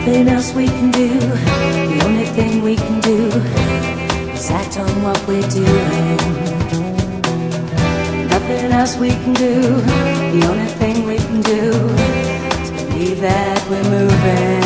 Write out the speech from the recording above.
nothing else we can do. The only thing we can do is act on what we're doing. Nothing else we can do. The only thing we can do is believe that we're moving.